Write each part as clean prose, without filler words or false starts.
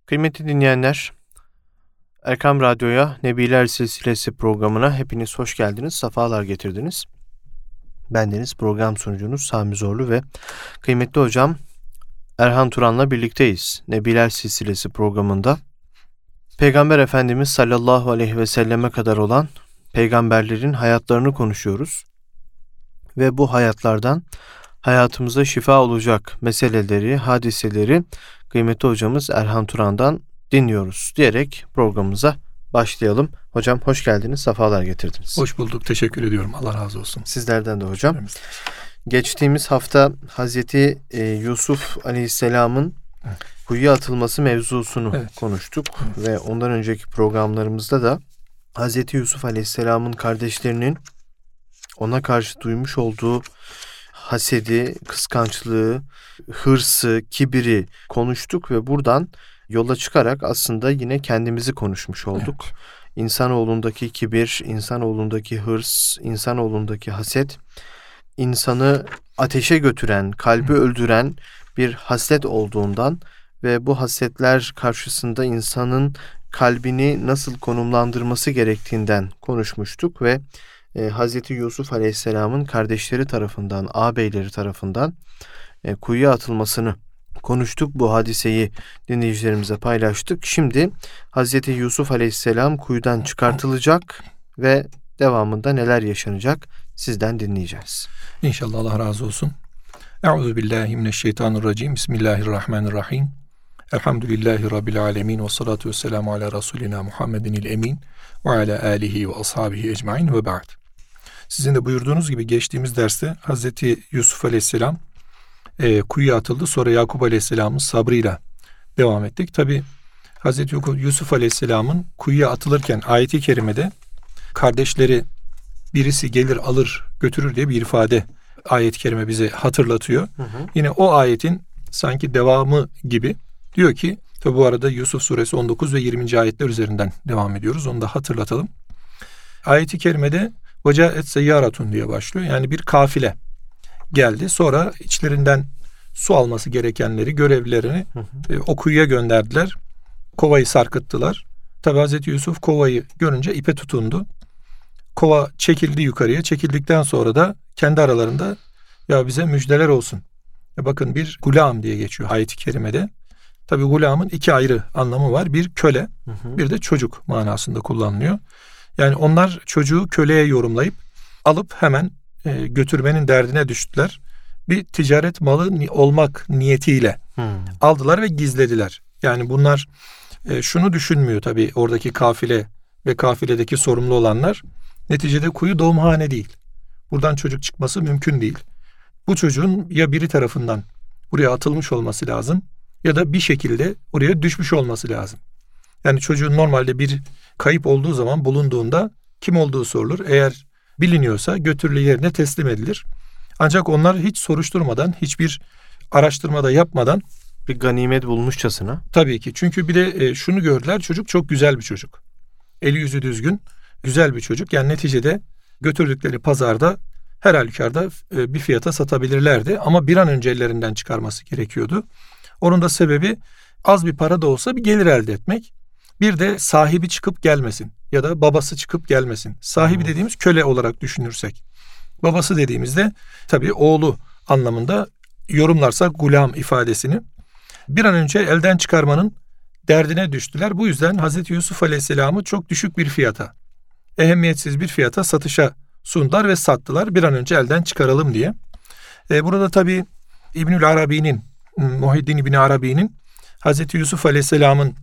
Kıymetli dinleyenler, Erkam Radyo'ya Nebiler Silsilesi programına hepiniz hoş geldiniz, sefalar getirdiniz. Bendeniz program sunucunuz Sami Zorlu ve kıymetli hocam Erhan Turan'la birlikteyiz. Nebiler Silsilesi programında Peygamber Efendimiz sallallahu aleyhi ve selleme kadar olan peygamberlerin hayatlarını konuşuyoruz. Ve bu hayatlardan hayatımıza şifa olacak meseleleri, hadiseleri kıymetli hocamız Erhan Turan'dan dinliyoruz diyerek programımıza başlayalım. Hocam hoş geldiniz, sefalar getirdiniz. Hoş bulduk, teşekkür ediyorum. Allah razı olsun. Sizlerden de hocam. Geçtiğimiz hafta Hazreti Yusuf Aleyhisselam'ın kuyuya atılması mevzusunu konuştuk. Ve ondan önceki programlarımızda da Hazreti Yusuf Aleyhisselam'ın kardeşlerinin ona karşı duymuş olduğu hasedi, kıskançlığı, hırsı, kibiri konuştuk ve buradan yola çıkarak aslında yine kendimizi konuşmuş olduk. Evet. İnsanoğlundaki kibir, insanoğlundaki hırs, insanoğlundaki haset, insanı ateşe götüren, kalbi öldüren bir haslet olduğundan ve bu hasletler karşısında insanın kalbini nasıl konumlandırması gerektiğinden konuşmuştuk ve Hazreti Yusuf Aleyhisselam'ın kardeşleri tarafından, ağabeyleri tarafından kuyuya atılmasını konuştuk. Bu hadiseyi dinleyicilerimize paylaştık. Şimdi Hazreti Yusuf Aleyhisselam kuyudan çıkartılacak ve devamında neler yaşanacak sizden dinleyeceğiz. İnşallah, Allah razı olsun. Euzubillahimineşşeytanirracim. Bismillahirrahmanirrahim. Elhamdülillahi Rabbil alemin ve salatu ve selamu ala Resulina Muhammedinil emin ve ala alihi ve ashabihi ecmain ve ba'd. Sizin de buyurduğunuz gibi geçtiğimiz derste Hazreti Yusuf Aleyhisselam kuyuya atıldı. Sonra Yakup Aleyhisselam'ın sabrıyla devam ettik. Tabi Hazreti Yusuf Aleyhisselam'ın kuyuya atılırken ayeti kerimede kardeşleri birisi gelir alır götürür diye bir ifade ayet-i kerime bize hatırlatıyor. Yine o ayetin sanki devamı gibi diyor ki, tabi bu arada Yusuf suresi 19 ve 20. ayetler üzerinden devam ediyoruz. Onu da hatırlatalım. Ayet-i kerimede vecâet seyyaratun diye başlıyor. Yani bir kafile geldi. Sonra içlerinden su alması gerekenleri, görevlilerini o kuyuya gönderdiler. Kovayı sarkıttılar. Tabi Hazreti Yusuf kovayı görünce ipe tutundu. Kova çekildi yukarıya. Çekildikten sonra da kendi aralarında ya bize müjdeler olsun. Bakın bir gulam diye geçiyor ayet-i kerimede. Tabi gulamın iki ayrı anlamı var. Bir köle, bir de çocuk manasında kullanılıyor. Yani onlar çocuğu köleye yorumlayıp alıp hemen götürmenin derdine düştüler. Bir ticaret malı olmak niyetiyle aldılar ve gizlediler. Yani bunlar şunu düşünmüyor tabii oradaki kafile ve kafiledeki sorumlu olanlar. Neticede kuyu doğumhane değil. Buradan çocuk çıkması mümkün değil. Bu çocuğun ya biri tarafından buraya atılmış olması lazım ya da bir şekilde oraya düşmüş olması lazım. Yani çocuğun normalde bir kayıp olduğu zaman bulunduğunda kim olduğu sorulur. Eğer biliniyorsa götürülü yerine teslim edilir. Ancak onlar hiç soruşturmadan, hiçbir araştırma da yapmadan bir ganimet bulmuşçasına. Tabii ki. Çünkü bir de şunu gördüler. Çocuk çok güzel bir çocuk. Eli yüzü düzgün, güzel bir çocuk. Yani neticede götürdükleri pazarda her halükarda bir fiyata satabilirlerdi. Ama bir an önce ellerinden çıkarması gerekiyordu. Onun da sebebi az bir para da olsa bir gelir elde etmek. Bir de sahibi çıkıp gelmesin ya da babası çıkıp gelmesin. Sahibi dediğimiz köle olarak düşünürsek. Babası dediğimizde tabii oğlu anlamında yorumlarsak gulam ifadesini bir an önce elden çıkarmanın derdine düştüler. Bu yüzden Hazreti Yusuf Aleyhisselam'ı çok düşük bir fiyata, ehemmiyetsiz bir fiyata satışa sundular ve sattılar. Bir an önce elden çıkaralım diye. Burada tabii İbnül Arabi'nin, Muhiddin İbni Arabi'nin Hazreti Yusuf Aleyhisselam'ın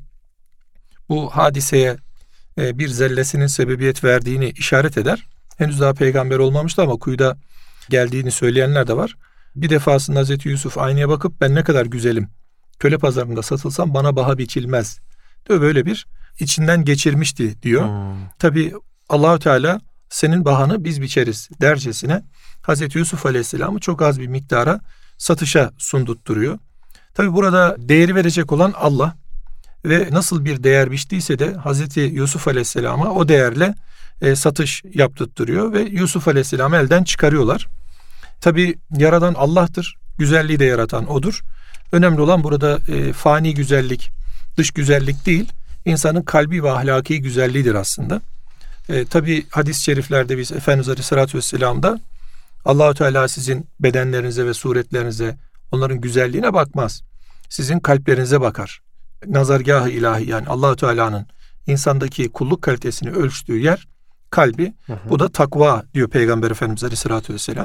bu hadiseye bir zellesinin sebebiyet verdiğini işaret eder. Henüz daha peygamber olmamıştı ama kuyuda geldiğini söyleyenler de var. Bir defasında Hazreti Yusuf aynaya bakıp ben ne kadar güzelim, köle pazarında satılsam bana baha biçilmez diyor, böyle bir içinden geçirmişti diyor. Tabii Allahu Teala senin bahanı biz biçeriz dercesine Hazreti Yusuf Aleyhisselam'ı çok az bir miktara satışa sundurtturuyor. Tabii burada değeri verecek olan Allah ve nasıl bir değer biçtiyse de Hazreti Yusuf Aleyhisselam'a o değerle satış yaptırtıyor ve Yusuf Aleyhisselam'ı elden çıkarıyorlar. Tabii yaradan Allah'tır, güzelliği de yaratan O'dur. Önemli olan burada fani güzellik Dış güzellik değil, insanın kalbi ve ahlaki güzelliğidir aslında. Tabi hadis-i şeriflerde biz Efendimiz Aleyhisselatü Vesselam'da Allah-u Teala sizin bedenlerinize ve suretlerinize, onların güzelliğine bakmaz. Sizin kalplerinize bakar. Nazargâh-ı ilahi, yani Allah-u Teala'nın insandaki kulluk kalitesini ölçtüğü yer kalbi. Bu da takva diyor Peygamber Efendimiz Aleyhisselatü Vesselam.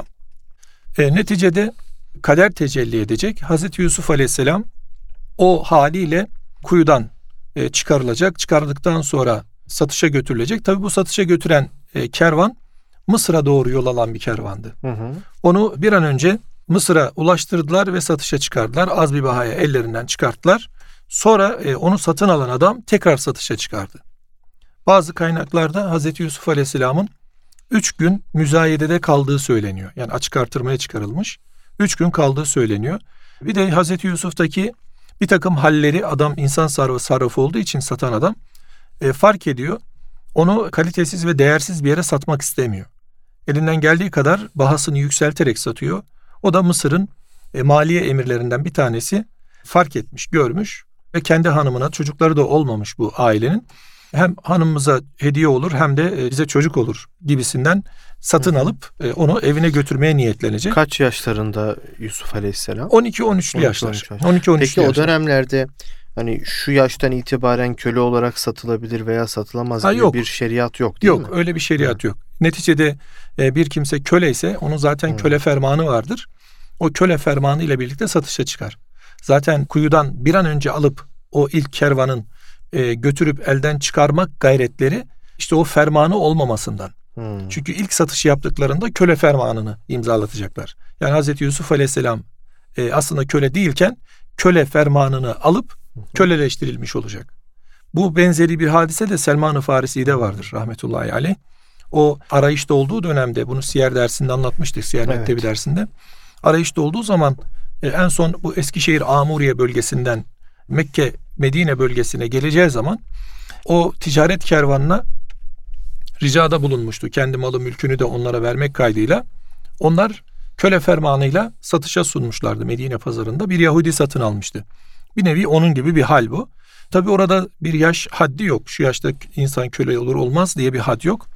Neticede kader tecelli edecek. Hazreti Yusuf Aleyhisselam o haliyle kuyudan çıkarılacak. Çıkarıldıktan sonra satışa götürülecek. Tabi bu satışa götüren kervan Mısır'a doğru yol alan bir kervandı. Onu bir an önce Mısır'a ulaştırdılar ve satışa çıkardılar. Az bir bahaya ellerinden çıkarttılar. Sonra onu satın alan adam tekrar satışa çıkardı. Bazı kaynaklarda Hazreti Yusuf Aleyhisselam'ın 3 gün müzayedede kaldığı söyleniyor. Yani açık artırmaya çıkarılmış. 3 gün kaldığı söyleniyor. Bir de Hazreti Yusuf'taki bir takım halleri, adam insan sarrafı olduğu için satan adam fark ediyor. Onu kalitesiz ve değersiz bir yere satmak istemiyor. Elinden geldiği kadar bahasını yükselterek satıyor. O da Mısır'ın maliye emirlerinden bir tanesi, fark etmiş, görmüş ve kendi hanımına, çocukları da olmamış bu ailenin, hem hanımımıza hediye olur hem de bize çocuk olur gibisinden satın alıp onu evine götürmeye niyetlenecek. Kaç yaşlarında Yusuf Aleyhisselam? 12-13'lü yaşlar. 12-13'lü Peki yaşlar. o dönemlerde hani şu yaştan itibaren köle olarak satılabilir veya satılamaz gibi yok. Bir şeriat yok değil mi? Yok, öyle bir şeriat yok. Neticede bir kimse köle ise onun zaten köle fermanı vardır. O köle fermanı ile birlikte satışa çıkar. Zaten kuyudan bir an önce alıp o ilk kervanın götürüp elden çıkarmak gayretleri işte o fermanı olmamasından. Çünkü ilk satışı yaptıklarında köle fermanını imzalatacaklar. Yani Hazreti Yusuf Aleyhisselam aslında köle değilken köle fermanını alıp köleleştirilmiş olacak. Bu benzeri bir hadise de Selman-ı Farisi'de vardır rahmetullahi aleyh. O arayışta olduğu dönemde, bunu siyer dersinde anlatmıştık, siyer mektebi dersinde. Arayışta olduğu zaman en son bu Eskişehir Amuriye bölgesinden Mekke Medine bölgesine geleceği zaman o ticaret kervanına ricada bulunmuştu. Kendi malı mülkünü de onlara vermek kaydıyla. Onlar köle fermanıyla satışa sunmuşlardı Medine pazarında. Bir Yahudi satın almıştı. Bir nevi onun gibi bir hal bu. Tabi orada bir yaş haddi yok. Şu yaşta insan köle olur olmaz diye bir had yok.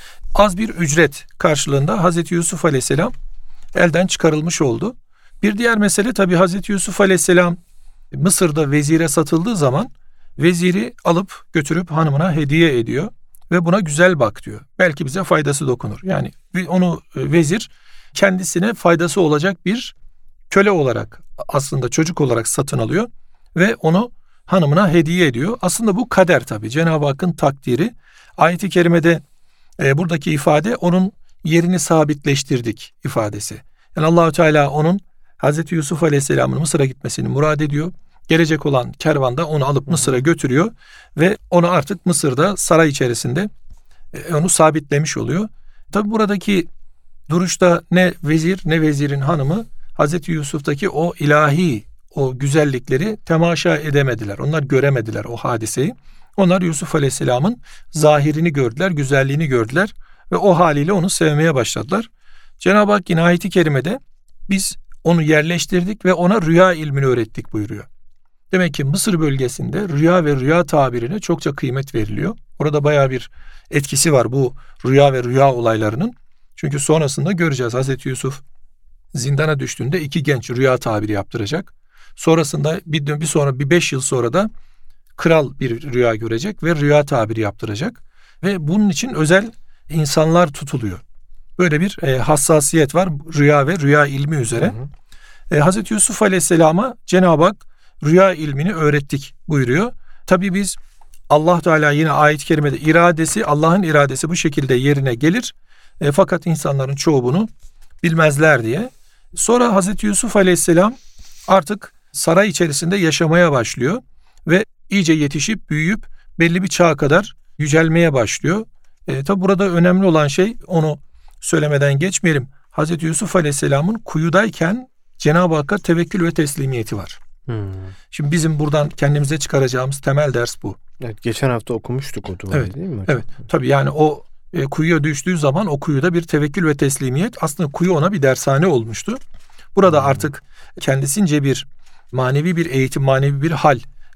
Az bir ücret karşılığında Hazreti Yusuf Aleyhisselam elden çıkarılmış oldu. Bir diğer mesele, tabi Hazreti Yusuf Aleyhisselam Mısır'da vezire satıldığı zaman veziri alıp götürüp hanımına hediye ediyor ve buna güzel bak diyor. Belki bize faydası dokunur. Yani onu vezir kendisine faydası olacak bir köle olarak, aslında çocuk olarak satın alıyor ve onu hanımına hediye ediyor. Aslında bu kader tabii. Cenab-ı Hakk'ın takdiri. Ayet-i kerimede buradaki ifade onun yerini sabitleştirdik ifadesi. Yani Allah-u Teala onun Hazreti Yusuf Aleyhisselam'ın Mısır'a gitmesini murad ediyor. Gelecek olan kervanda onu alıp Mısır'a götürüyor ve onu artık Mısır'da saray içerisinde onu sabitlemiş oluyor. Tabi buradaki duruşta ne vezir ne vezirin hanımı Hazreti Yusuf'taki o ilahi, o güzellikleri temaşa edemediler. Onlar göremediler o hadiseyi. Onlar Yusuf Aleyhisselam'ın zahirini gördüler, güzelliğini gördüler ve o haliyle onu sevmeye başladılar. Cenab-ı Hak yine ayet-i kerimede biz onu yerleştirdik ve ona rüya ilmini öğrettik buyuruyor. Demek ki Mısır bölgesinde rüya ve rüya tabirine çokça kıymet veriliyor. Orada bayağı bir etkisi var bu rüya ve rüya olaylarının. Çünkü sonrasında göreceğiz, Hazreti Yusuf zindana düştüğünde 2 genç rüya tabiri yaptıracak. Sonrasında bir 5 yıl sonra da kral bir rüya görecek ve rüya tabiri yaptıracak. Ve bunun için özel insanlar tutuluyor. Böyle bir hassasiyet var rüya ve rüya ilmi üzere. Hazreti Yusuf Aleyhisselam'a Cenab-ı Hak rüya ilmini öğrettik buyuruyor. Tabii biz Allah Teala yine ayet-i kerimede iradesi, Allah'ın iradesi bu şekilde yerine gelir. Fakat insanların çoğu bunu bilmezler diye. Sonra Hazreti Yusuf Aleyhisselam artık saray içerisinde yaşamaya başlıyor ve iyice yetişip büyüyüp belli bir çağa kadar yücelmeye başlıyor. Tabi burada önemli olan şey, onu söylemeden geçmeyelim. Hazreti Yusuf Aleyhisselam'ın kuyudayken Cenab-ı Hakk'a tevekkül ve teslimiyeti var. Şimdi bizim buradan kendimize çıkaracağımız temel ders bu. Evet, geçen hafta okumuştuk o duayı, değil mi hocam? Evet. Tabii yani o kuyuya düştüğü zaman o kuyuda bir tevekkül ve teslimiyet, aslında kuyu ona bir dershane olmuştu. Burada artık kendisince bir manevi bir eğitim, manevi bir hal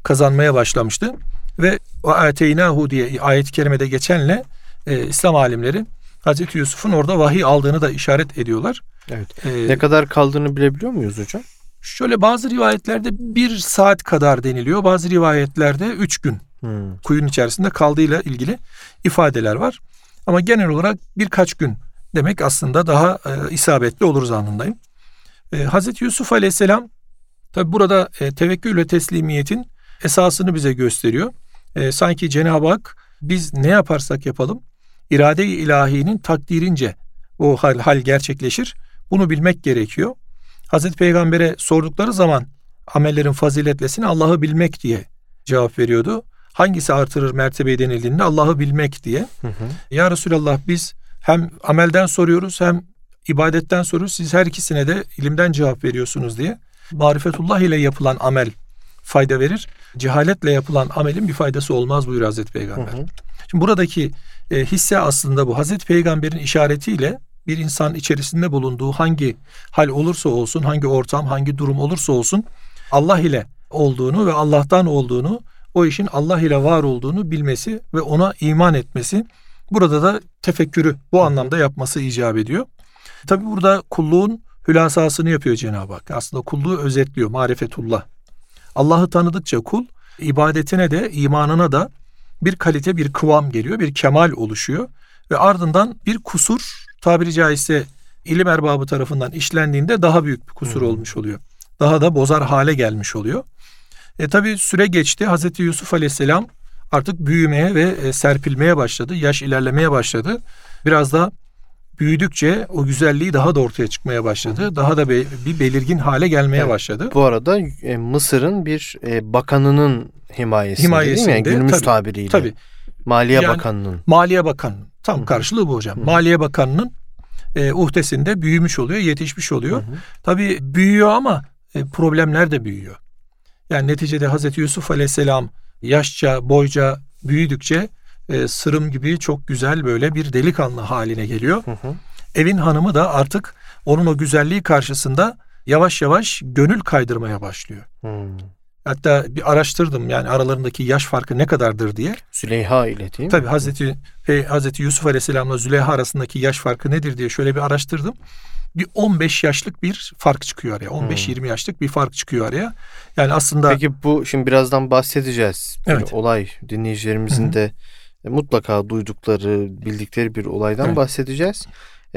kazanmaya başlamıştı. Ve o ateynahu diye ayet-i kerimede geçenle İslam alimleri Hazreti Yusuf'un orada vahiy aldığını da işaret ediyorlar. Evet. Ne kadar kaldığını bilebiliyor muyuz hocam? Şöyle bazı rivayetlerde 1 saat kadar deniliyor. Bazı rivayetlerde 3 gün kuyunun içerisinde kaldığıyla ilgili ifadeler var. Ama genel olarak birkaç gün demek aslında daha isabetli olur zannındayım. Hazreti Yusuf Aleyhisselam tabi burada tevekkül ve teslimiyetin esasını bize gösteriyor. Sanki Cenab-ı Hak biz ne yaparsak yapalım irade-i ilahinin takdirince o hal gerçekleşir. Bunu bilmek gerekiyor. Hazreti Peygamber'e sordukları zaman amellerin faziletlesini Allah'ı bilmek diye cevap veriyordu. Hangisi artırır mertebeyi denildiğinde Allah'ı bilmek diye. Ya Resulallah biz hem amelden soruyoruz hem ibadetten soruyoruz. Siz her ikisine de ilimden cevap veriyorsunuz diye. Marifetullah ile yapılan amel fayda verir. Cehaletle yapılan amelin bir faydası olmaz buyuruyor Hazreti Peygamber. Şimdi buradaki hisse aslında bu. Hazreti Peygamber'in işaretiyle bir insan içerisinde bulunduğu hangi hal olursa olsun, hangi ortam, hangi durum olursa olsun Allah ile olduğunu ve Allah'tan olduğunu, o işin Allah ile var olduğunu bilmesi ve ona iman etmesi, burada da tefekkürü bu anlamda yapması icap ediyor. Tabi burada kulluğun hülasasını yapıyor Cenab-ı Hak. Aslında kulluğu özetliyor, marifetullah. Allah'ı tanıdıkça kul, ibadetine de, imanına da bir kalite, bir kıvam geliyor, bir kemal oluşuyor. Ve ardından bir kusur, tabiri caizse ilim erbabı tarafından işlendiğinde daha büyük bir kusur olmuş oluyor. Daha da bozar hale gelmiş oluyor. Tabi süre geçti. Hazreti Yusuf Aleyhisselam artık büyümeye ve serpilmeye başladı. Yaş ilerlemeye başladı. Biraz da büyüdükçe o güzelliği daha da ortaya çıkmaya başladı. Daha da bir belirgin hale gelmeye başladı. Bu arada Mısır'ın bir bakanının himayesinde değil mi? Yani günümüz tabiriyle. Tabii. Maliye Bakanı'nın. Maliye Bakanı'nın. Tam karşılığı bu hocam. Maliye Bakanı'nın uhdesinde büyümüş oluyor, yetişmiş oluyor. Tabii büyüyor ama problemler de büyüyor. Yani neticede Hazreti Yusuf Aleyhisselam yaşça, boyca büyüdükçe sırım gibi çok güzel böyle bir delikanlı haline geliyor. Evin hanımı da artık onun o güzelliği karşısında yavaş yavaş gönül kaydırmaya başlıyor. Hatta bir araştırdım yani aralarındaki yaş farkı ne kadardır diye. Züleyha ile değil mi? Tabii Hazreti Yusuf Aleyhisselam'la Züleyha arasındaki yaş farkı nedir diye şöyle bir araştırdım. Bir 15 yaşlık bir fark çıkıyor araya. 15-20 yaşlık bir fark çıkıyor araya. Yani aslında... Peki bu şimdi birazdan bahsedeceğiz. Evet. Bir olay dinleyicilerimizin de mutlaka duydukları, bildikleri bir olaydan bahsedeceğiz.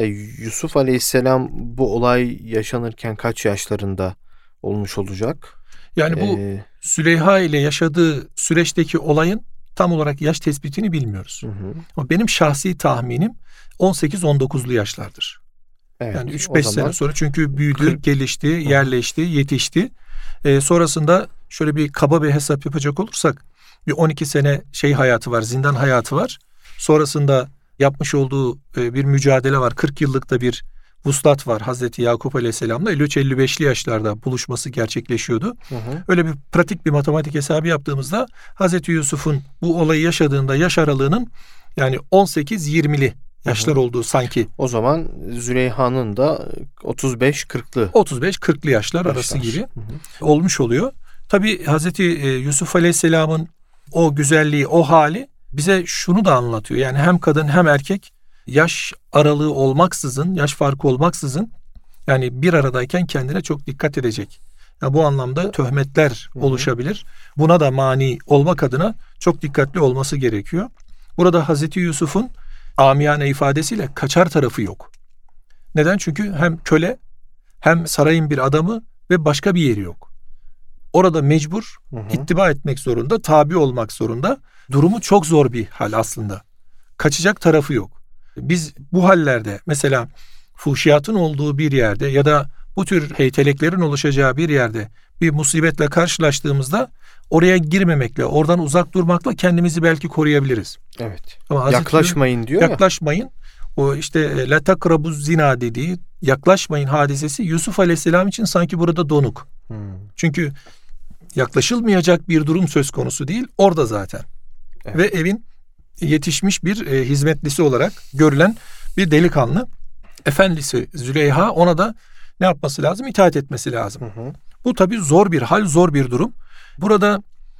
Yusuf Aleyhisselam bu olay yaşanırken kaç yaşlarında olmuş olacak? Yani bu Züleyha ile yaşadığı süreçteki olayın tam olarak yaş tespitini bilmiyoruz. Ama benim şahsi tahminim 18-19'lu yaşlardır. Evet, yani 3-5 sene sonra çünkü büyüdü, gelişti, yerleşti, yetişti. Sonrasında şöyle bir kaba bir hesap yapacak olursak bir 12 sene hayatı var, zindan hayatı var. Sonrasında yapmış olduğu bir mücadele var. 40 yıllık da bir vuslat var Hazreti Yakup Aleyhisselam'la 53-55'li yaşlarda buluşması gerçekleşiyordu. Öyle bir pratik bir matematik hesabı yaptığımızda Hazreti Yusuf'un bu olayı yaşadığında yaş aralığının yani 18-20'li yaşlar olduğu sanki. O zaman Züleyha'nın da 35-40'lı. 35-40'lı yaşlar arası gibi olmuş oluyor. Tabii Hazreti Yusuf Aleyhisselam'ın o güzelliği, o hali bize şunu da anlatıyor. Yani hem kadın hem erkek yaş aralığı olmaksızın, yaş farkı olmaksızın yani bir aradayken kendine çok dikkat edecek. Yani bu anlamda töhmetler oluşabilir. Buna da mani olmak adına çok dikkatli olması gerekiyor. Burada Hazreti Yusuf'un amiyane ifadesiyle kaçar tarafı yok. Neden? Çünkü hem köle hem sarayın bir adamı ve başka bir yeri yok. Orada mecbur ittiba etmek zorunda, tabi olmak zorunda. Durumu çok zor bir hal aslında. Kaçacak tarafı yok. Biz bu hallerde mesela fuhşiyatın olduğu bir yerde ya da bu tür heyteleklerin oluşacağı bir yerde bir musibetle karşılaştığımızda oraya girmemekle, oradan uzak durmakla kendimizi belki koruyabiliriz. Evet. Ama yaklaşmayın diyor ya. Yaklaşmayın. O işte la takrabuz zina dediği yaklaşmayın hadisesi Yusuf Aleyhisselam için sanki burada donuk. Çünkü yaklaşılmayacak bir durum söz konusu değil. Orada zaten. Evet. Ve evin yetişmiş bir hizmetlisi olarak görülen bir delikanlı. Efendisi Züleyha ona da ne yapması lazım? İtaat etmesi lazım. Bu tabii zor bir hal, zor bir durum. Burada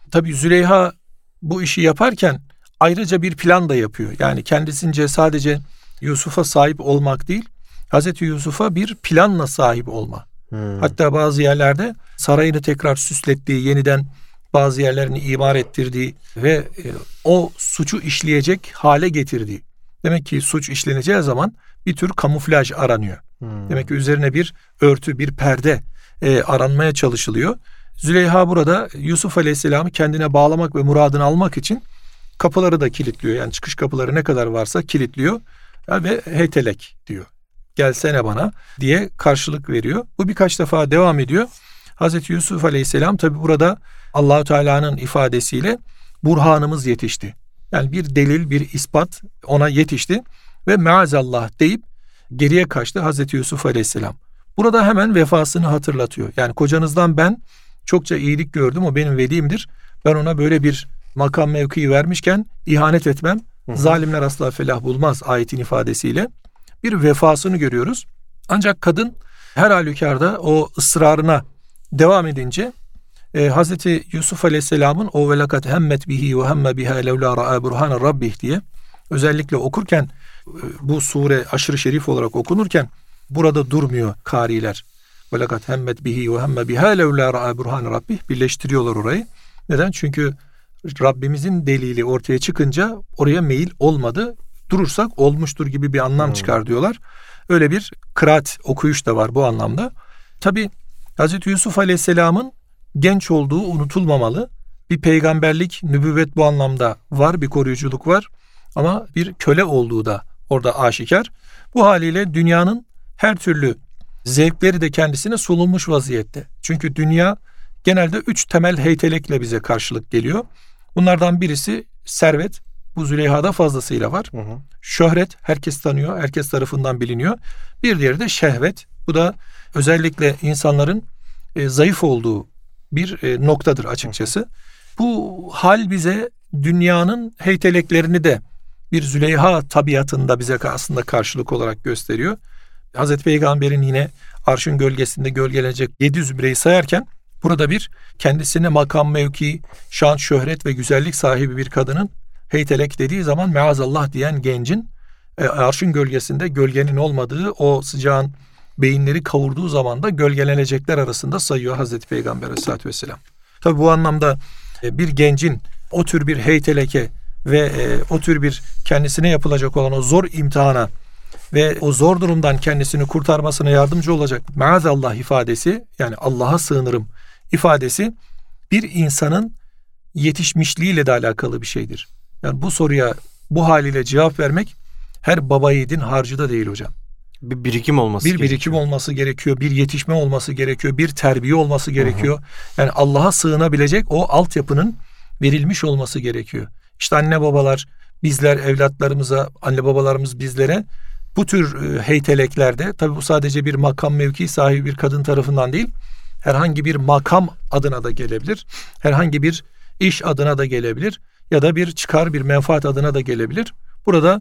Tabii Züleyha bu işi yaparken ayrıca bir plan da yapıyor. Yani kendisince sadece Yusuf'a sahip olmak değil, Hazreti Yusuf'a bir planla sahip olma. Hatta bazı yerlerde sarayını tekrar süslettiği, yeniden bazı yerlerini imar ettirdiği ve o suçu işleyecek hale getirdiği. Demek ki suç işleneceği zaman bir tür kamuflaj aranıyor. Demek ki üzerine bir örtü, bir perde aranmaya çalışılıyor. Züleyha burada Yusuf Aleyhisselam'ı kendine bağlamak ve muradını almak için kapıları da kilitliyor. Yani çıkış kapıları ne kadar varsa kilitliyor ve heytelek diyor. Gelsene bana diye karşılık veriyor. Bu birkaç defa devam ediyor. Hazreti Yusuf Aleyhisselam tabi burada Allah-u Teala'nın ifadesiyle burhanımız yetişti. Yani bir delil, bir ispat ona yetişti ve maazallah deyip geriye kaçtı Hazreti Yusuf Aleyhisselam. Burada hemen vefasını hatırlatıyor. Yani kocanızdan ben çokça iyilik gördüm, o benim velimdir. Ben ona böyle bir makam mevkii vermişken ihanet etmem. Zalimler asla felah bulmaz ayetin ifadesiyle. Bir vefasını görüyoruz. Ancak kadın her halükarda o ısrarına devam edince Hazreti Yusuf Aleyhisselam'ın o velakat hemmet bihi ve hemme biha levla ra'a burhane rabbih diye özellikle okurken bu sure aşırı şerif olarak okunurken burada durmuyor kariler. Velakat hemmet bihi ve hemme biha levla ra'a burhane rabbih birleştiriyorlar orayı. Neden? Çünkü Rabbimizin delili ortaya çıkınca oraya meyil olmadı. Durursak olmuştur gibi bir anlam çıkar diyorlar. Öyle bir kıraat okuyuş da var bu anlamda. Tabi Hazreti Yusuf Aleyhisselam'ın genç olduğu unutulmamalı. Bir peygamberlik, nübüvvet bu anlamda var, bir koruyuculuk var. Ama bir köle olduğu da orada aşikar. Bu haliyle dünyanın her türlü zevkleri de kendisine sunulmuş vaziyette. Çünkü dünya genelde 3 temel heytelekle bize karşılık geliyor. Bunlardan birisi servet. Bu Züleyha'da fazlasıyla var. Şöhret, herkes tanıyor, herkes tarafından biliniyor. Bir diğeri de şehvet. Bu da özellikle insanların zayıf olduğu bir noktadır açıkçası. Bu hal bize dünyanın heyteleklerini de bir Züleyha tabiatında bize aslında karşılık olarak gösteriyor. Hazreti Peygamber'in yine arşın gölgesinde gölgelenecek 7 zümreyi sayarken burada bir kendisine makam mevki, şan, şöhret ve güzellik sahibi bir kadının heytelek dediği zaman meazallah diyen gencin arşın gölgesinde gölgenin olmadığı, o sıcağın beyinleri kavurduğu zaman da gölgelenecekler arasında sayıyor Hazreti Peygamber Aleyhisselatü Vesselam. Tabi bu anlamda bir gencin o tür bir heyteleke ve o tür bir kendisine yapılacak olan o zor imtihana ve o zor durumdan kendisini kurtarmasına yardımcı olacak maazallah ifadesi, yani Allah'a sığınırım ifadesi bir insanın yetişmişliğiyle de alakalı bir şeydir. Yani bu soruya bu haliyle cevap vermek her baba yiğidin harcı da değil hocam. Bir birikim olması gerekiyor. Bir birikim olması gerekiyor, bir yetişme olması gerekiyor, bir terbiye olması gerekiyor. Yani Allah'a sığınabilecek o altyapının verilmiş olması gerekiyor. İşte anne babalar, bizler evlatlarımıza, anne babalarımız bizlere bu tür heyteleklerde, tabii bu sadece bir makam mevki sahibi bir kadın tarafından değil, herhangi bir makam adına da gelebilir, herhangi bir iş adına da gelebilir ya da bir çıkar, bir menfaat adına da gelebilir. Burada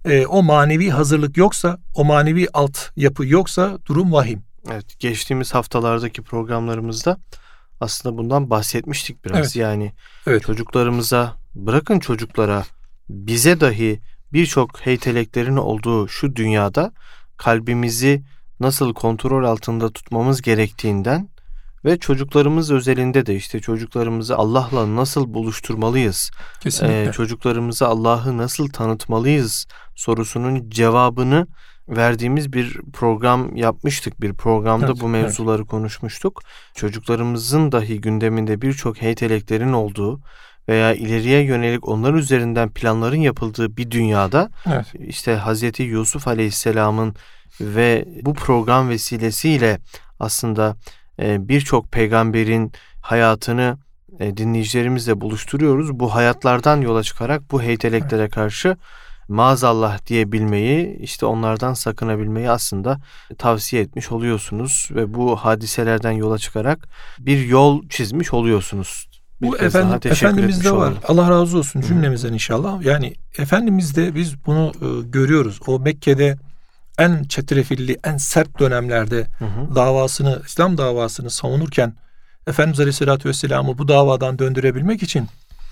o manevi hazırlık yoksa, o manevi altyapı yoksa durum vahim. Evet, geçtiğimiz haftalardaki programlarımızda aslında bundan bahsetmiştik biraz. Evet. Yani evet. Çocuklarımıza, bırakın çocuklara, bize dahi birçok heyteleklerin olduğu şu dünyada kalbimizi nasıl kontrol altında tutmamız gerektiğinden ve çocuklarımız özelinde de işte çocuklarımızı Allah'la nasıl buluşturmalıyız, çocuklarımıza Allah'ı nasıl tanıtmalıyız sorusunun cevabını verdiğimiz bir program yapmıştık. Bir programda bu mevzuları konuşmuştuk. Çocuklarımızın dahi gündeminde birçok heyteleklerin olduğu veya ileriye yönelik onlar üzerinden planların yapıldığı bir dünyada işte Hazreti Yusuf Aleyhisselam'ın ve bu program vesilesiyle aslında birçok peygamberin hayatını dinleyicilerimizle buluşturuyoruz. Bu hayatlardan yola çıkarak bu heyteleklere karşı maazallah diyebilmeyi, işte onlardan sakınabilmeyi aslında tavsiye etmiş oluyorsunuz ve bu hadiselerden yola çıkarak bir yol çizmiş oluyorsunuz. Bu Efendimiz'de var. Allah razı olsun cümlemizden inşallah. Yani Efendimiz'de biz bunu görüyoruz. O Mekke'de en çetrefilli, en sert dönemlerde davasını, İslam davasını savunurken Efendimiz Aleyhisselatü Vesselam'ı bu davadan döndürebilmek için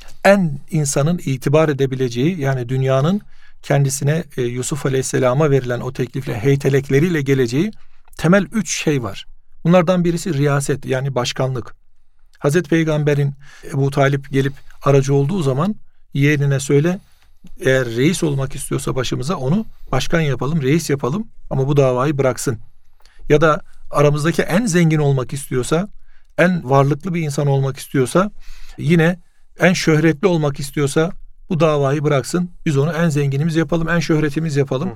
insanın itibar edebileceği, yani dünyanın kendisine Yusuf Aleyhisselam'a verilen o teklifle heytelekleriyle geleceği temel 3 şey var. Bunlardan birisi riyaset, yani başkanlık. Hazreti Peygamber'in Ebu Talip gelip aracı olduğu zaman yeğenine söyle, eğer reis olmak istiyorsa başımıza onu başkan yapalım, reis yapalım ama bu davayı bıraksın. Ya da aramızdaki en zengin olmak istiyorsa, en varlıklı bir insan olmak istiyorsa, yine en şöhretli olmak istiyorsa bu davayı bıraksın. Biz onu en zenginimiz yapalım, en şöhretimiz yapalım.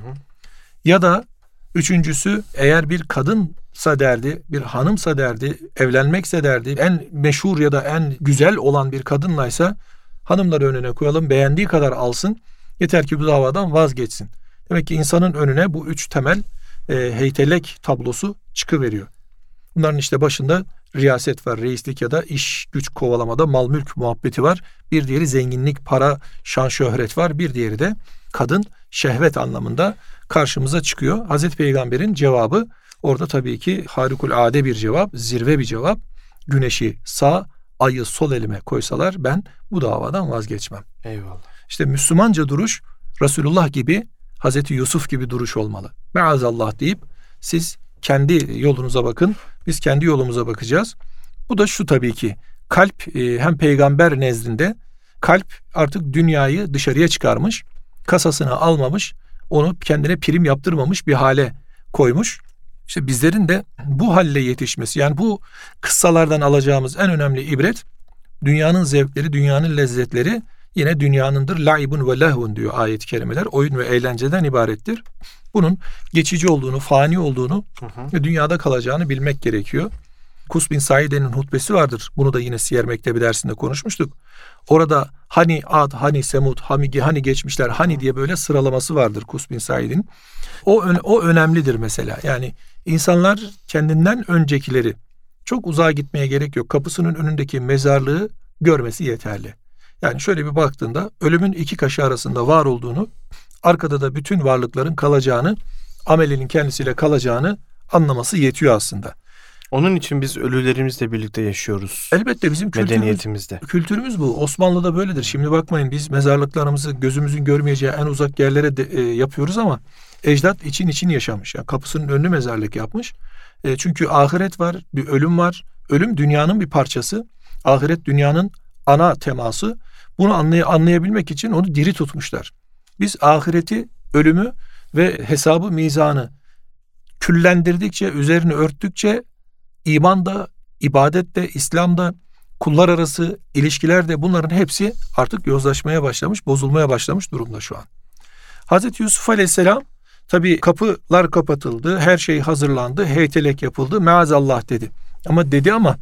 Ya da üçüncüsü, eğer bir kadınsa derdi, bir hanımsa derdi, evlenmekse derdi, en meşhur ya da en güzel olan bir kadınlaysa hanımları önüne koyalım, beğendiği kadar alsın. Yeter ki bu davadan vazgeçsin. Demek ki insanın önüne bu 3 temel heytelek tablosu çıkıveriyor. Bunların işte başında riyaset var, reislik ya da iş güç kovalamada mal mülk muhabbeti var. Bir diğeri zenginlik, para, şan, şöhret var. Bir diğeri de kadın, şehvet anlamında karşımıza çıkıyor. Hazreti Peygamber'in cevabı orada tabii ki harikulade bir cevap, zirve bir cevap. Güneşi sağ, ayı sol elime koysalar ben bu davadan vazgeçmem. Eyvallah. İşte Müslümanca duruş Resulullah gibi, Hazreti Yusuf gibi duruş olmalı. Meazallah deyip siz kendi yolunuza bakın, biz kendi yolumuza bakacağız. Bu da şu tabii ki, kalp hem peygamber nezdinde kalp artık dünyayı dışarıya çıkarmış, kasasına almamış, onu kendine prim yaptırmamış bir hale koymuş. İşte bizlerin de bu halle yetişmesi, yani bu kıssalardan alacağımız en önemli ibret, dünyanın zevkleri, dünyanın lezzetleri yine dünyanındır. Laibun ve lehvun diyor ayet-i kerimeler. Oyun ve eğlenceden ibarettir. Bunun geçici olduğunu, fani olduğunu ve dünyada kalacağını bilmek gerekiyor. Kus bin Saide'nin hutbesi vardır. Bunu da yine Siyer Mektebi dersinde konuşmuştuk. Orada hani Ad, hani Semud, hani geçmişler, hani diye böyle sıralaması vardır Kus bin Said'in. O önemlidir mesela. Yani insanlar kendinden öncekileri, çok uzağa gitmeye gerek yok. Kapısının önündeki mezarlığı görmesi yeterli. Yani şöyle bir baktığında ölümün 2 kaşı arasında var olduğunu, arkada da bütün varlıkların kalacağını, amelinin kendisiyle kalacağını anlaması yetiyor aslında. Onun için biz ölülerimizle birlikte yaşıyoruz. Elbette bizim medeniyetimizde. Kültürümüz bu. Osmanlı'da böyledir. Şimdi bakmayın, biz mezarlıklarımızı gözümüzün görmeyeceği en uzak yerlere yapıyoruz ama ecdat için yaşamış. Yani kapısının önünü mezarlık yapmış. Çünkü ahiret var, bir ölüm var. Ölüm dünyanın bir parçası. Ahiret dünyanın ana teması. Bunu anlayabilmek için onu diri tutmuşlar. Biz ahireti, ölümü ve hesabı, mizanı küllendirdikçe, üzerini örttükçe İmanda, ibadette, İslam'da, kullar arası ilişkilerde bunların hepsi artık yozlaşmaya başlamış, bozulmaya başlamış durumda şu an. Hazreti Yusuf Aleyhisselam, tabii kapılar kapatıldı, her şey hazırlandı, heytelek yapıldı, meazallah dedi. Ama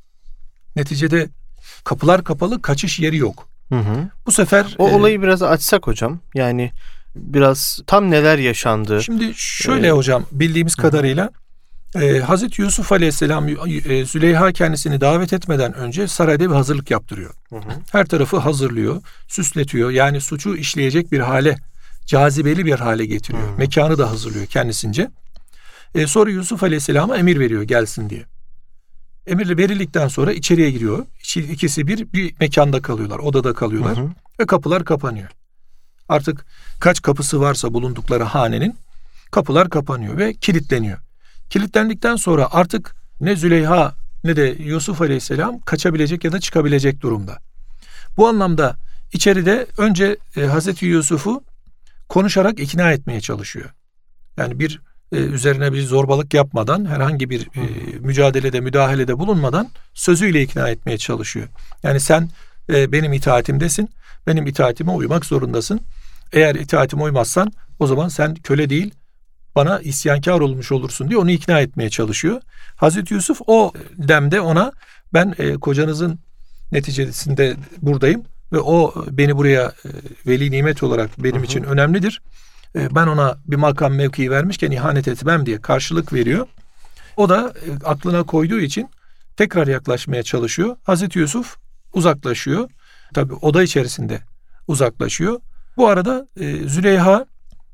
neticede kapılar kapalı, kaçış yeri yok. Bu sefer o olayı biraz açsak hocam. Yani biraz tam neler yaşandı? Şimdi şöyle hocam, bildiğimiz kadarıyla Hazreti Yusuf Aleyhisselam Züleyha kendisini davet etmeden önce sarayda bir hazırlık yaptırıyor. Her tarafı hazırlıyor, süsletiyor. Yani suçu işleyecek bir hale, cazibeli bir hale getiriyor. Mekanı da hazırlıyor kendisince. Sonra Yusuf Aleyhisselam'a emir veriyor gelsin diye. Emir verildikten sonra içeriye giriyor. İkisi bir mekanda kalıyorlar, odada kalıyorlar. Ve kapılar kapanıyor. Artık kaç kapısı varsa bulundukları hanenin kapılar kapanıyor ve kilitleniyor. Kilitlendikten sonra artık ne Züleyha ne de Yusuf Aleyhisselam kaçabilecek ya da çıkabilecek durumda. Bu anlamda içeride önce Hazreti Yusuf'u konuşarak ikna etmeye çalışıyor. Yani üzerine bir zorbalık yapmadan, herhangi bir mücadelede, müdahalede bulunmadan sözüyle ikna etmeye çalışıyor. Yani sen benim itaatimdesin, benim itaatime uymak zorundasın. Eğer itaatime uymazsan o zaman sen köle değil, bana isyankar olmuş olursun diye onu ikna etmeye çalışıyor. Hazreti Yusuf o demde ona ben kocanızın neticesinde buradayım ve o beni buraya veli nimet olarak benim için önemlidir. Ben ona bir makam mevkii vermişken ihanet etmem diye karşılık veriyor. O da aklına koyduğu için tekrar yaklaşmaya çalışıyor. Hazreti Yusuf uzaklaşıyor. Tabii oda içerisinde uzaklaşıyor. Bu arada Züleyha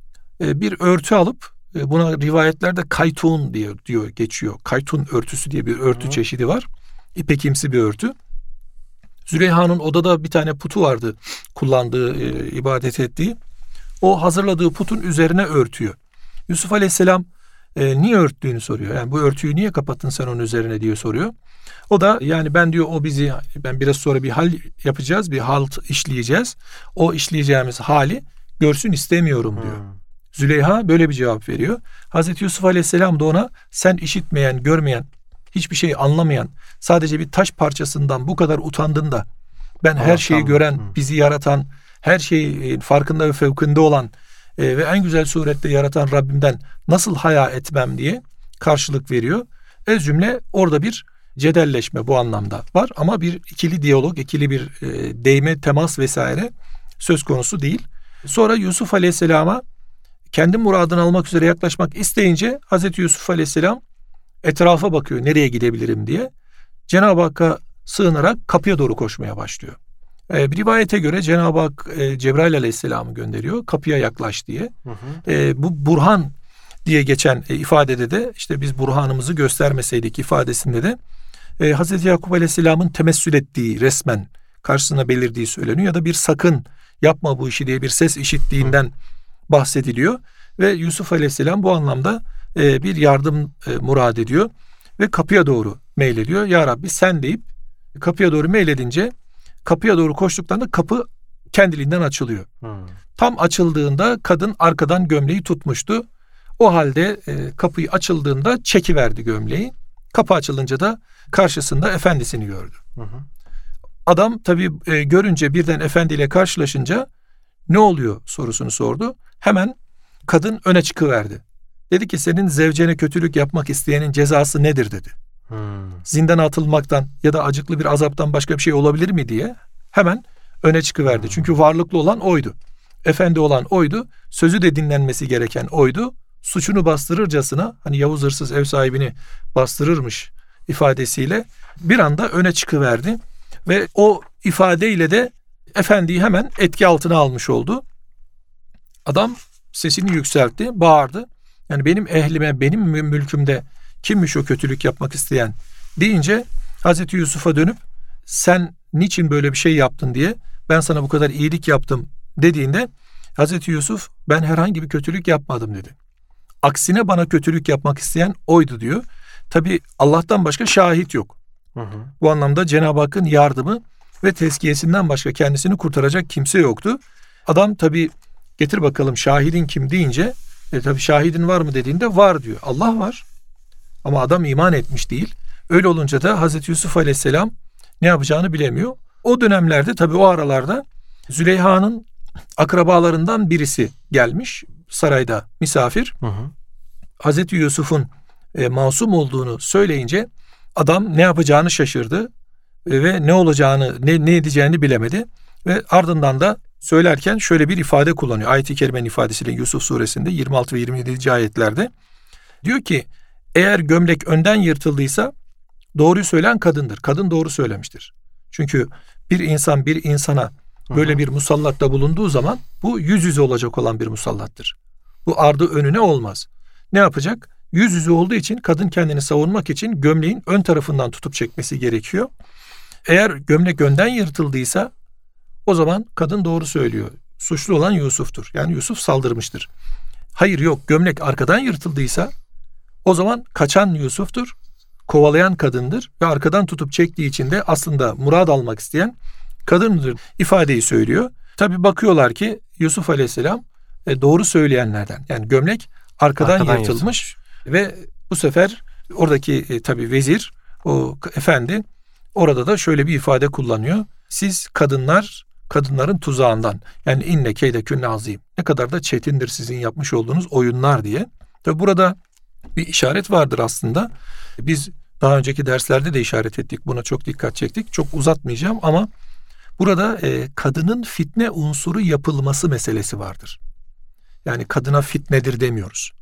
bir örtü alıp, buna rivayetlerde kaytun diyor geçiyor. Kaytun örtüsü diye bir örtü çeşidi var. İpekimsi bir örtü. Züleyha'nın odada bir tane putu vardı, kullandığı, ibadet ettiği. O hazırladığı putun üzerine örtüyor. Yusuf Aleyhisselam niye örttüğünü soruyor. Yani bu örtüyü niye kapattın sen onun üzerine diye soruyor. O da yani ben diyor ben biraz sonra bir hal yapacağız, bir halt işleyeceğiz. O işleyeceğimiz hali görsün istemiyorum diyor. Züleyha böyle bir cevap veriyor. Hazreti Yusuf Aleyhisselam da ona sen işitmeyen, görmeyen, hiçbir şey anlamayan, sadece bir taş parçasından bu kadar utandın da ben her şeyi gören, bizi yaratan, her şeyi farkında ve fevkinde olan ve en güzel surette yaratan Rabbimden nasıl haya etmem diye karşılık veriyor. Ez cümle orada bir cedelleşme bu anlamda var ama bir ikili diyalog, ikili bir değme, temas vesaire söz konusu değil. Sonra Yusuf Aleyhisselam'a kendi muradını almak üzere yaklaşmak isteyince Hazreti Yusuf Aleyhisselam etrafa bakıyor nereye gidebilirim diye. Cenab-ı Hakk'a sığınarak kapıya doğru koşmaya başlıyor. Bir rivayete göre Cenab-ı Hak Cebrail Aleyhisselam'ı gönderiyor kapıya yaklaş diye. Bu burhan diye geçen ifadede de işte biz burhanımızı göstermeseydik ifadesinde de Hazreti Yakup Aleyhisselam'ın temessül ettiği resmen karşısına belirdiği söyleniyor ya da bir sakın yapma bu işi diye bir ses işittiğinden bahsediliyor ve Yusuf Aleyhisselam bu anlamda bir yardım murad ediyor ve kapıya doğru meylediyor. Ya Rabbi sen deyip kapıya doğru meyledince kapıya doğru koştuklarında kapı kendiliğinden açılıyor. Tam açıldığında kadın arkadan gömleği tutmuştu. O halde kapıyı açıldığında çekiverdi gömleği. Kapı açılınca da karşısında efendisini gördü. Adam tabii görünce birden efendiyle karşılaşınca ne oluyor sorusunu sordu. Hemen kadın öne çıkıverdi. Dedi ki senin zevcene kötülük yapmak isteyenin cezası nedir dedi. Zindana atılmaktan ya da acıklı bir azaptan başka bir şey olabilir mi diye hemen öne çıkıverdi. Çünkü varlıklı olan oydu. Efendi olan oydu. Sözü de dinlenmesi gereken oydu. Suçunu bastırırcasına hani Yavuz hırsız ev sahibini bastırırmış ifadesiyle bir anda öne çıkıverdi. Ve o ifadeyle de efendiyi hemen etki altına almış oldu. Adam sesini yükseltti, bağırdı. Yani benim ehlime, benim mülkümde kimmiş o kötülük yapmak isteyen deyince Hazreti Yusuf'a dönüp sen niçin böyle bir şey yaptın diye ben sana bu kadar iyilik yaptım dediğinde Hazreti Yusuf ben herhangi bir kötülük yapmadım dedi. Aksine bana kötülük yapmak isteyen oydu diyor. Tabi Allah'tan başka şahit yok. Bu anlamda Cenab-ı Hakk'ın yardımı ve tezkiyesinden başka kendisini kurtaracak kimse yoktu. Adam tabi getir bakalım şahidin kim deyince tabi şahidin var mı dediğinde var diyor. Allah var ama adam iman etmiş değil. Öyle olunca da Hazreti Yusuf Aleyhisselam ne yapacağını bilemiyor. O dönemlerde tabi o aralarda Züleyha'nın akrabalarından birisi gelmiş sarayda misafir. Hazreti Yusuf'un masum olduğunu söyleyince adam ne yapacağını şaşırdı ve ne olacağını, ne edeceğini bilemedi ve ardından da söylerken şöyle bir ifade kullanıyor. Ayet-i Kerime'nin ifadesiyle Yusuf suresinde 26 ve 27. ayetlerde diyor ki eğer gömlek önden yırtıldıysa doğruyu söyleyen kadındır. Kadın doğru söylemiştir. Çünkü bir insan bir insana böyle bir musallatta bulunduğu zaman bu yüz yüze olacak olan bir musallattır. Bu ardı önüne olmaz. Ne yapacak? Yüz yüze olduğu için kadın kendini savunmak için gömleğin ön tarafından tutup çekmesi gerekiyor. Eğer gömlek önden yırtıldıysa o zaman kadın doğru söylüyor. Suçlu olan Yusuf'tur. Yani Yusuf saldırmıştır. Hayır yok gömlek arkadan yırtıldıysa o zaman kaçan Yusuf'tur. Kovalayan kadındır ve arkadan tutup çektiği için de aslında murad almak isteyen kadındır ifadeyi söylüyor. Tabi bakıyorlar ki Yusuf Aleyhisselam doğru söyleyenlerden. Yani gömlek arkadan yırtılmış ve bu sefer oradaki tabi vezir o efendi orada da şöyle bir ifade kullanıyor. Siz kadınların tuzağından yani inne keydekünne azim. Ne kadar da çetindir sizin yapmış olduğunuz oyunlar diye. Tabi burada bir işaret vardır aslında. Biz daha önceki derslerde de işaret ettik. Buna çok dikkat çektik. Çok uzatmayacağım ama burada kadının fitne unsuru yapılması meselesi vardır. Yani kadına fitnedir demiyoruz.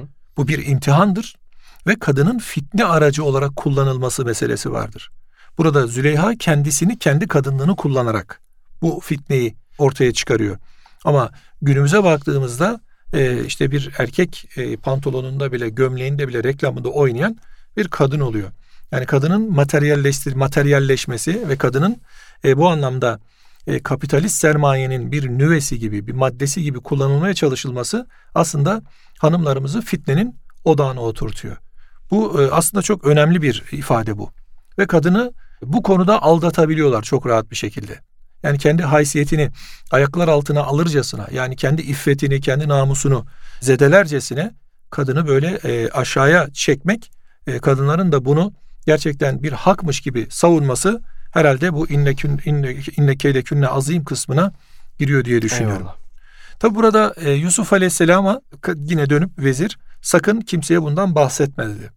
Bu bir imtihandır ve kadının fitne aracı olarak kullanılması meselesi vardır. Burada Züleyha kendisini kendi kadınlığını kullanarak bu fitneyi ortaya çıkarıyor. Ama günümüze baktığımızda işte bir erkek pantolonunda bile gömleğinde bile reklamında oynayan bir kadın oluyor. Yani kadının materyalleşmesi ve kadının bu anlamda kapitalist sermayenin bir nüvesi gibi, bir maddesi gibi kullanılmaya çalışılması aslında hanımlarımızı fitnenin odağına oturtuyor. Bu aslında çok önemli bir ifade bu. Ve kadını bu konuda aldatabiliyorlar çok rahat bir şekilde. Yani kendi haysiyetini ayaklar altına alırcasına, yani kendi iffetini, kendi namusunu zedelercesine kadını böyle aşağıya çekmek, kadınların da bunu gerçekten bir hakmış gibi savunması herhalde bu inne keydekünne azim kısmına giriyor diye düşünüyorum. Eyvallah. Tabi burada Yusuf Aleyhisselam'a yine dönüp vezir sakın kimseye bundan bahsetme dedi.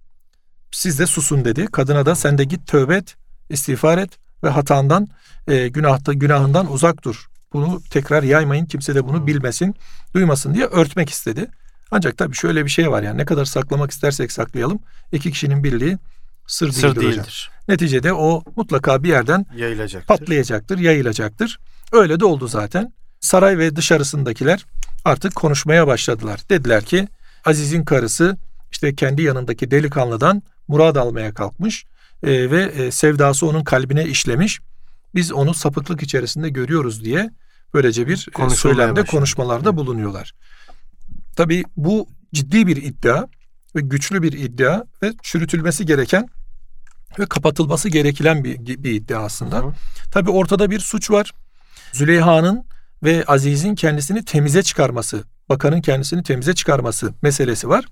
Siz de susun dedi. Kadına da sen de git tövbe et, istiğfar et ve hatandan, günahından uzak dur. Bunu tekrar yaymayın, kimse de bunu bilmesin, duymasın diye örtmek istedi. Ancak tabii şöyle bir şey var, yani ne kadar saklamak istersek saklayalım, iki kişinin birliği sır değildir hocam. Neticede o mutlaka bir yerden patlayacaktır, yayılacaktır. Öyle de oldu zaten. Saray ve dışarısındakiler artık konuşmaya başladılar. Dediler ki Aziz'in karısı işte kendi yanındaki delikanlıdan murad almaya kalkmış ve sevdası onun kalbine işlemiş. Biz onu sapıklık içerisinde görüyoruz diye böylece bir söylemde, konuşmalarda bulunuyorlar. Tabii bu ciddi bir iddia ve güçlü bir iddia ve çürütülmesi gereken ve kapatılması gereken bir iddia aslında. Tabii ortada bir suç var. Züleyha'nın ve Aziz'in kendisini temize çıkarması, bakanın kendisini temize çıkarması meselesi var.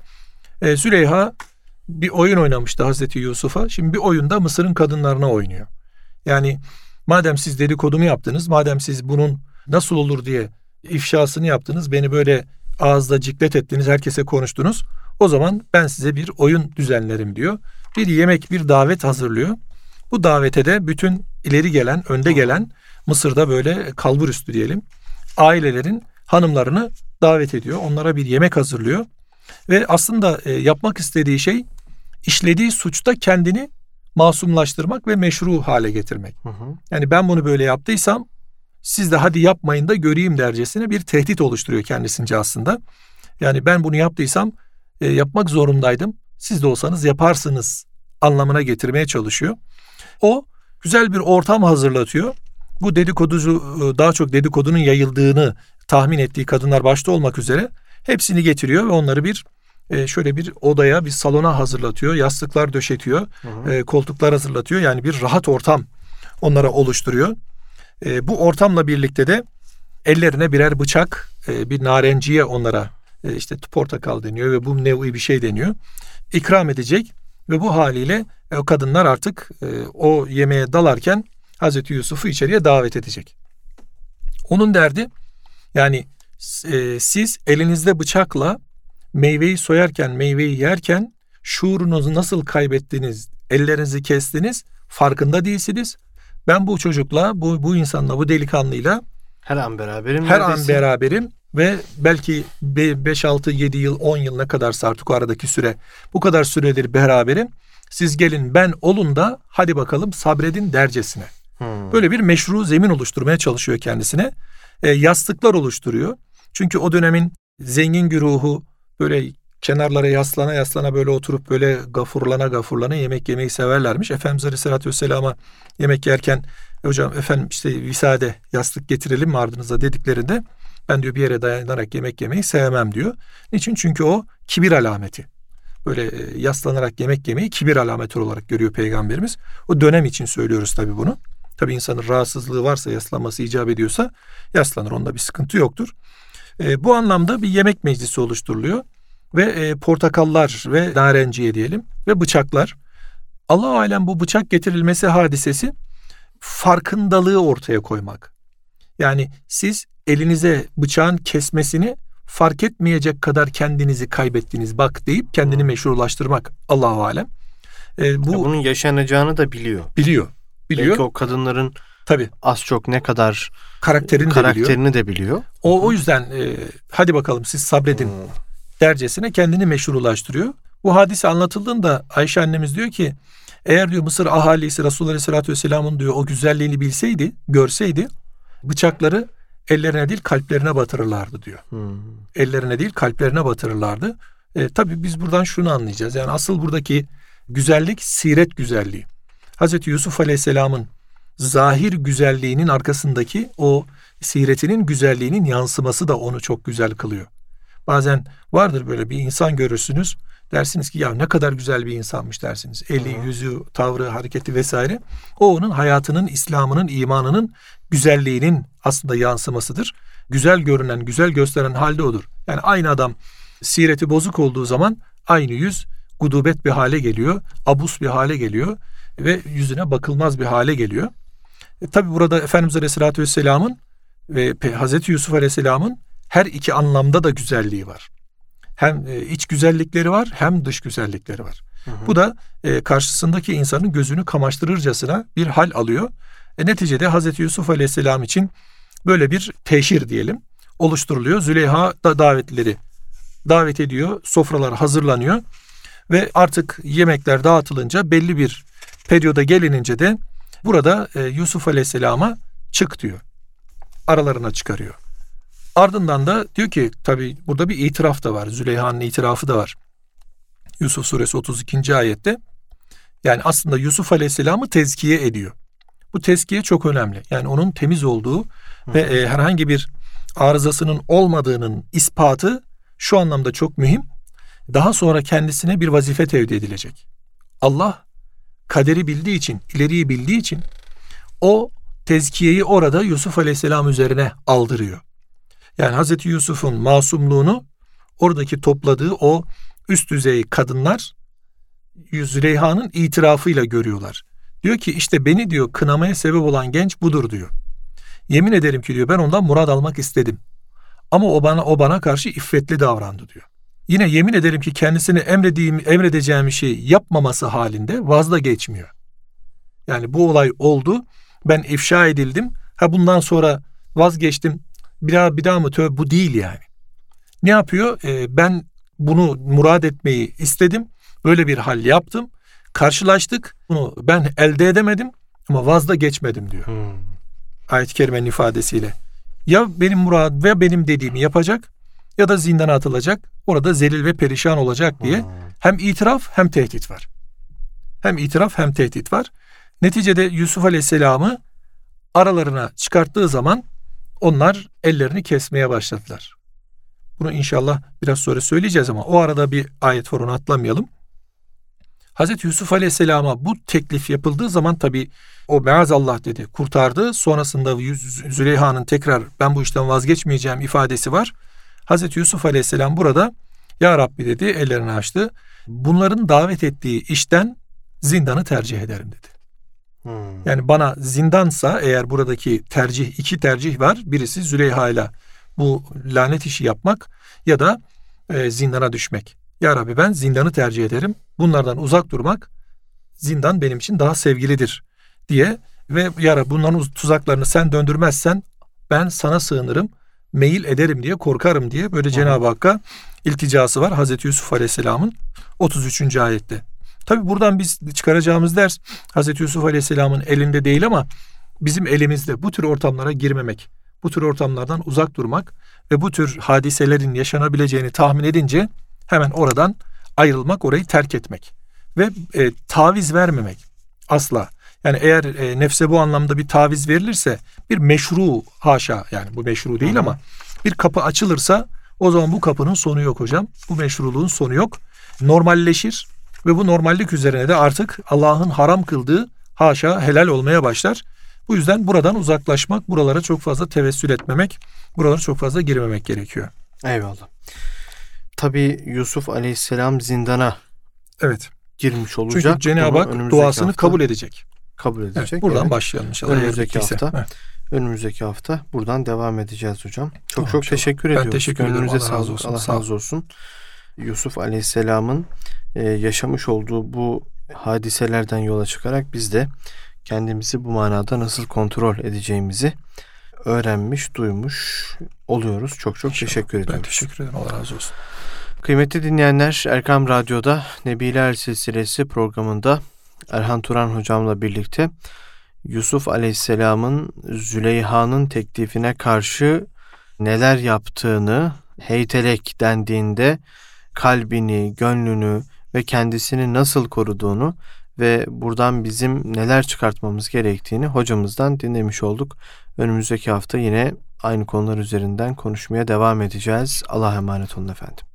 Züleyha bir oyun oynamıştı Hazreti Yusuf'a. Şimdi bir oyunda Mısır'ın kadınlarına oynuyor. Yani madem siz dedikodumu yaptınız, madem siz bunun nasıl olur diye ifşasını yaptınız, beni böyle ağızda ciklet ettiniz, herkese konuştunuz, o zaman ben size bir oyun düzenlerim diyor. Bir yemek, bir davet hazırlıyor. Bu davete de bütün ileri gelen, önde gelen, Mısır'da böyle kalburüstü diyelim, ailelerin hanımlarını davet ediyor. Onlara bir yemek hazırlıyor. Ve aslında yapmak istediği şey, işlediği suçta kendini masumlaştırmak ve meşru hale getirmek. Yani ben bunu böyle yaptıysam siz de hadi yapmayın da göreyim dercesine bir tehdit oluşturuyor kendisince aslında. Yani ben bunu yaptıysam yapmak zorundaydım. Siz de olsanız yaparsınız anlamına getirmeye çalışıyor. O güzel bir ortam hazırlatıyor. Bu dedikoducu, daha çok dedikodunun yayıldığını tahmin ettiği kadınlar başta olmak üzere hepsini getiriyor ve onları bir şöyle bir odaya, bir salona hazırlatıyor. Yastıklar döşetiyor, koltuklar hazırlatıyor. Yani bir rahat ortam onlara oluşturuyor. Bu ortamla birlikte de ellerine birer bıçak, bir narenciye onlara işte portakal deniyor ve bu nevi bir şey deniyor, İkram edecek ve bu haliyle o kadınlar artık o yemeğe dalarken Hazreti Yusuf'u içeriye davet edecek. Onun derdi yani siz elinizde bıçakla meyveyi soyarken, meyveyi yerken şuurunuzu nasıl kaybettiniz, ellerinizi kestiniz, farkında değilsiniz. Ben bu çocukla, bu insanla, bu delikanlıyla her an beraberim ve belki 5, 6, 7 yıl, 10 yıl ne kadarsa artık o aradaki süre, bu kadar süredir beraberim. Siz gelin ben olun da hadi bakalım sabredin dercesine. Böyle bir meşru zemin oluşturmaya çalışıyor kendisine. Yastıklar oluşturuyor. Çünkü o dönemin zengin güruhu böyle kenarlara yaslana böyle oturup böyle gafurlana yemek yemeyi severlermiş. Efendimiz Aleyhisselatü Vesselam'a yemek yerken hocam efendim işte visade yastık getirelim mi ardınıza dediklerinde ben diyor bir yere dayanarak yemek yemeyi sevmem diyor. Niçin? Çünkü o kibir alameti. Böyle yaslanarak yemek yemeyi kibir alameti olarak görüyor Peygamberimiz. O dönem için söylüyoruz tabii bunu. Tabii insanın rahatsızlığı varsa, yaslanması icap ediyorsa yaslanır. Onda bir sıkıntı yoktur. Bu anlamda bir yemek meclisi oluşturuluyor. Ve portakallar ve narenciye diyelim ve bıçaklar. Allah-u alem bu bıçak getirilmesi hadisesi farkındalığı ortaya koymak. Yani siz elinize bıçağın kesmesini fark etmeyecek kadar kendinizi kaybettiniz bak deyip kendini meşrulaştırmak Allah-u alem. Bunun yaşanacağını da biliyor. Biliyor. Belki o kadınların tabii az çok ne kadar karakterini de biliyor. O yüzden hadi bakalım siz sabredin dercesine kendini meşrulaştırıyor. Bu hadise anlatıldığında Ayşe annemiz diyor ki eğer diyor Mısır ahalisi Resulullah Aleyhisselatü Vesselam'ın diyor o güzelliğini bilseydi, görseydi bıçakları ellerine değil kalplerine batırırlardı diyor. Ellerine değil kalplerine batırırlardı. Tabii biz buradan şunu anlayacağız. Yani asıl buradaki güzellik siret güzelliği. Hazreti Yusuf Aleyhisselam'ın zahir güzelliğinin arkasındaki o siretinin güzelliğinin yansıması da onu çok güzel kılıyor. Bazen vardır böyle bir insan görürsünüz. Dersiniz ki ya ne kadar güzel bir insanmış dersiniz. Eli, yüzü, tavrı, hareketi vesaire. O onun hayatının, İslam'ının, imanının güzelliğinin aslında yansımasıdır. Güzel görünen, güzel gösteren halde odur. Yani aynı adam sireti bozuk olduğu zaman aynı yüz gudubet bir hale geliyor. Abus bir hale geliyor. Ve yüzüne bakılmaz bir hale geliyor. Tabi burada Efendimiz Aleyhisselatü Vesselam'ın ve Hazreti Yusuf Aleyhisselam'ın her iki anlamda da güzelliği var. Hem iç güzellikleri var hem dış güzellikleri var. Bu da karşısındaki insanın gözünü kamaştırırcasına bir hal alıyor. Neticede Hazreti Yusuf Aleyhisselam için böyle bir teşhir diyelim oluşturuluyor. Züleyha da davet ediyor. Sofralar hazırlanıyor. Ve artık yemekler dağıtılınca belli bir periyoda gelinince de burada Yusuf Aleyhisselam'a çık diyor. Aralarına çıkarıyor. Ardından da diyor ki tabi burada bir itiraf da var. Züleyha'nın itirafı da var. Yusuf suresi 32. ayette. Yani aslında Yusuf Aleyhisselam'ı tezkiye ediyor. Bu tezkiye çok önemli. Yani onun temiz olduğu ve herhangi bir arızasının olmadığının ispatı şu anlamda çok mühim. Daha sonra kendisine bir vazife tevdi edilecek. Allah kaderi bildiği için, ileriyi bildiği için o tezkiyeyi orada Yusuf Aleyhisselam üzerine aldırıyor. Yani Hazreti Yusuf'un masumluğunu oradaki topladığı o üst düzey kadınlar Züleyha'nın itirafıyla görüyorlar. Diyor ki işte beni diyor kınamaya sebep olan genç budur diyor. Yemin ederim ki diyor ben ondan murad almak istedim. Ama o bana karşı iffetli davrandı diyor. Yine yemin ederim ki kendisine emredeceğim şeyi yapmaması halinde vazda geçmiyor. Yani bu olay oldu. Ben ifşa edildim. Bundan sonra vazgeçtim. Bir daha mı tövbe? Bu değil yani. Ne yapıyor? Ben bunu murad etmeyi istedim. Böyle bir hal yaptım. Karşılaştık. Bunu ben elde edemedim ama vazda geçmedim diyor. Ayet-i kerimenin ifadesiyle. Ya benim murad ve benim dediğimi yapacak ya da zindana atılacak. Orada zelil ve perişan olacak diye hem itiraf hem tehdit var. Hem itiraf hem tehdit var. Neticede Yusuf Aleyhisselam'ı aralarına çıkarttığı zaman onlar ellerini kesmeye başladılar. Bunu inşallah biraz sonra söyleyeceğiz ama o arada bir ayet var, onu atlamayalım. Hazreti Yusuf Aleyhisselam'a bu teklif yapıldığı zaman tabii o meazallah dedi, kurtardı. Sonrasında Züleyha'nın tekrar ben bu işten vazgeçmeyeceğim ifadesi var. Hazreti Yusuf Aleyhisselam burada ya Rabbi dedi, ellerini açtı. Bunların davet ettiği işten zindanı tercih ederim dedi. Yani bana zindansa eğer buradaki iki tercih var. Birisi Züleyha ile bu lanet işi yapmak ya da zindana düşmek. Ya Rabbi ben zindanı tercih ederim. Bunlardan uzak durmak, zindan benim için daha sevgilidir diye ve ya Rabbi bunların tuzaklarını sen döndürmezsen ben sana sığınırım, meyil ederim diye, korkarım diye böyle Cenab-ı Hakk'a ilticası var Hazreti Yusuf Aleyhisselam'ın 33. ayette. Tabi buradan biz çıkaracağımız ders Hazreti Yusuf Aleyhisselam'ın elinde değil ama bizim elimizde. Bu tür ortamlara girmemek, bu tür ortamlardan uzak durmak ve bu tür hadiselerin yaşanabileceğini tahmin edince hemen oradan ayrılmak, orayı terk etmek ve taviz vermemek asla. Yani eğer nefse bu anlamda bir taviz verilirse bir meşru, haşa yani bu meşru değil ama bir kapı açılırsa o zaman bu kapının sonu yok hocam. Bu meşruluğun sonu yok. Normalleşir ve bu normallik üzerine de artık Allah'ın haram kıldığı haşa helal olmaya başlar. Bu yüzden buradan uzaklaşmak, buralara çok fazla tevessül etmemek, buralara çok fazla girmemek gerekiyor. Eyvallah. Tabii Yusuf Aleyhisselam zindana girmiş olacak. Çünkü Cenab-ı Hak duasını kabul edecek. Evet, buradan başlayalım inşallah. Önümüzdeki hafta buradan devam edeceğiz hocam. Çok teşekkür ediyoruz. Ben teşekkür ederim. Allah razı olsun. Yusuf Aleyhisselam'ın yaşamış olduğu bu hadiselerden yola çıkarak biz de kendimizi bu manada nasıl kontrol edeceğimizi öğrenmiş, duymuş oluyoruz. Çok teşekkür ediyoruz. Ben teşekkür ederim. Allah razı olsun. Kıymetli dinleyenler, Erkam Radyo'da Nebiler Silsilesi programında Erhan Turan hocamla birlikte Yusuf Aleyhisselam'ın Züleyha'nın teklifine karşı neler yaptığını, heytelek dendiğinde kalbini, gönlünü ve kendisini nasıl koruduğunu ve buradan bizim neler çıkartmamız gerektiğini hocamızdan dinlemiş olduk. Önümüzdeki hafta yine aynı konular üzerinden konuşmaya devam edeceğiz. Allah'a emanet olun efendim.